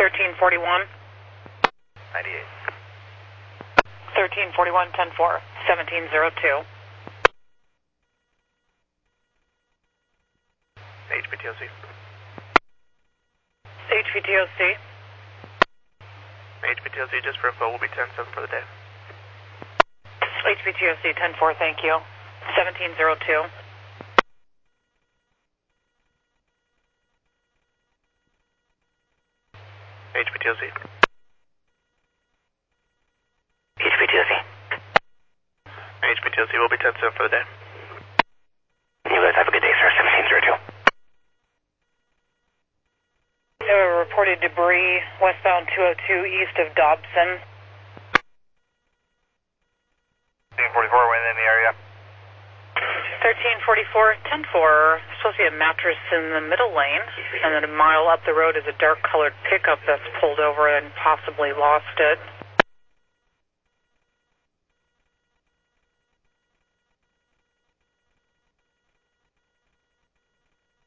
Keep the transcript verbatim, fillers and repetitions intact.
thirteen forty-one. ninety-eight. thirteen forty-one, ten four, seventeen oh two. H P T O C. H P T O C. H P T O C, just for info, will be ten seven for the day. H P T O C, ten four, thank you. seventeen oh two. H P T O C. H P T O C. H P T O C will be ten seven for the day. You guys have a good day, sir. seventeen oh two. Uh, reported debris westbound two oh two east of Dobson. thirteen forty-four, we're in the area. thirteen forty-four, ten four. Supposed to be a mattress in the middle lane, and then a mile up the road is a dark colored pickup that's pulled over and possibly lost it.